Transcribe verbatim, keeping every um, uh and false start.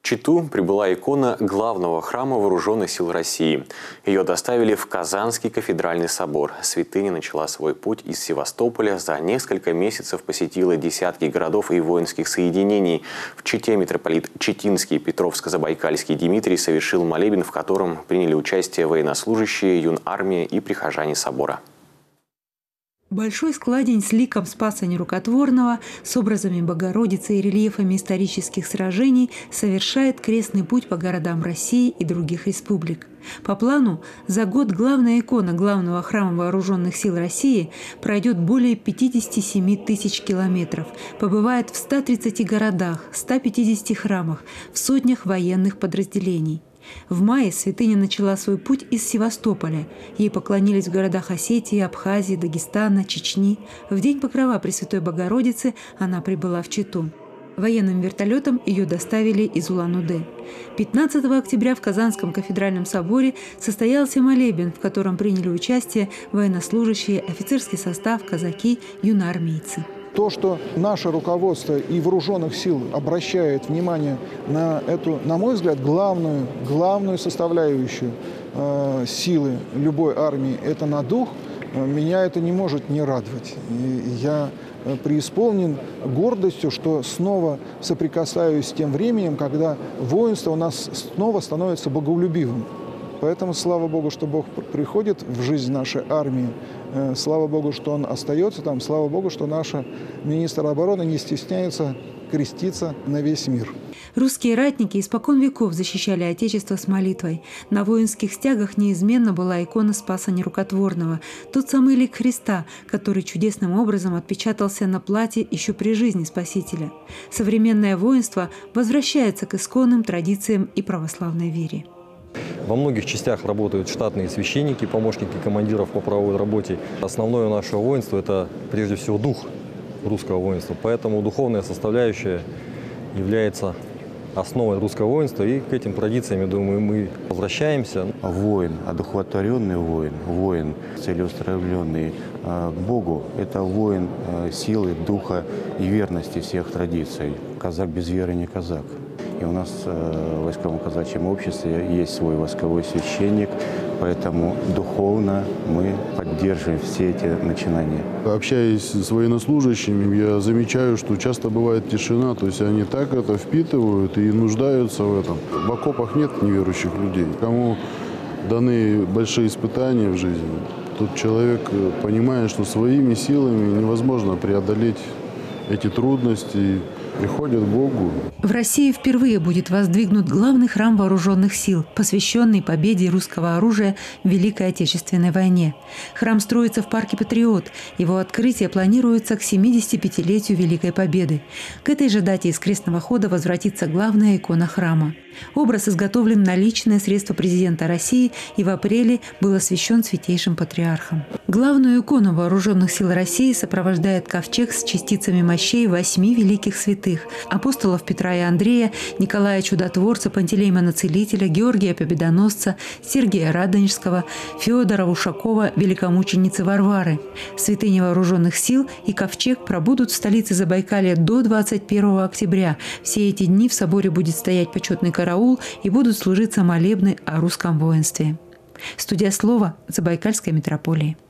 Читу прибыла икона главного храма Вооруженных сил России. Ее доставили в Казанский кафедральный собор. Святыня начала свой путь из Севастополя. За несколько месяцев посетила десятки городов и воинских соединений. В Чите митрополит Читинский Петровско-Забайкальский Дмитрий совершил молебен, в котором приняли участие военнослужащие, юнармия и прихожане собора. Большой складень с ликом Спаса Нерукотворного, с образами Богородицы и рельефами исторических сражений совершает крестный путь по городам России и других республик. По плану, за год главная икона главного храма Вооруженных сил России пройдет более пятидесяти семи тысяч километров, побывает в ста тридцати городах, ста пятидесяти храмах, в сотнях военных подразделений. В мае святыня начала свой путь из Севастополя. Ей поклонились в городах Осетии, Абхазии, Дагестана, Чечни. В день Покрова Пресвятой Богородицы она прибыла в Читу. Военным вертолетом ее доставили из Улан-Удэ. пятнадцатого октября в Казанском кафедральном соборе состоялся молебен, в котором приняли участие военнослужащие, офицерский состав, казаки, юноармейцы. То, что наше руководство и вооруженных сил обращает внимание на эту, на мой взгляд, главную, главную составляющую э, силы любой армии, это на дух, э, меня это не может не радовать. И я э, преисполнен гордостью, что снова соприкасаюсь с тем временем, когда воинство у нас снова становится боголюбивым. Поэтому слава Богу, что Бог приходит в жизнь нашей армии. Слава Богу, что Он остается там. Слава Богу, что наш министр обороны не стесняется креститься на весь мир. Русские ратники испокон веков защищали Отечество с молитвой. На воинских стягах неизменно была икона Спаса Нерукотворного, тот самый лик Христа, который чудесным образом отпечатался на платье еще при жизни Спасителя. Современное воинство возвращается к исконным традициям и православной вере. Во многих частях работают штатные священники, помощники командиров по правовой работе. Основное наше воинство – это прежде всего дух русского воинства. Поэтому духовная составляющая является основой русского воинства. И к этим традициям, я думаю, мы возвращаемся. Воин, одухотворенный воин, воин целеустремленный к Богу – это воин силы, духа и верности всех традиций. Казак без веры не казак. И у нас в войсковом казачьем обществе есть свой восковой священник, поэтому духовно мы поддерживаем все эти начинания. Общаясь с военнослужащими, я замечаю, что часто бывает тишина, то есть они так это впитывают и нуждаются в этом. В окопах нет неверующих людей. Кому даны большие испытания в жизни, тот человек понимает, что своими силами невозможно преодолеть эти трудности, приходят к Богу. В России впервые будет воздвигнут главный храм Вооруженных сил, посвященный победе русского оружия в Великой Отечественной войне. Храм строится в парке «Патриот». Его открытие планируется к семидесятипятилетию Великой Победы. К этой же дате из крестного хода возвратится главная икона храма. Образ изготовлен на личное средство президента России и в апреле был освящен святейшим патриархом. Главную икону Вооруженных сил России сопровождает ковчег с частицами мощей восьми великих святых – апостолов Петра и Андрея, Николая Чудотворца, Пантелеймона Целителя, Георгия Победоносца, Сергия Радонежского, Федора Ушакова, великомученицы Варвары. Святыни Вооруженных сил и ковчег пробудут в столице Забайкалья до двадцать первого октября. Все эти дни в соборе будет стоять почетный караул и будут служиться молебны о русском воинстве. Студия «Слово» Забайкальской митрополии.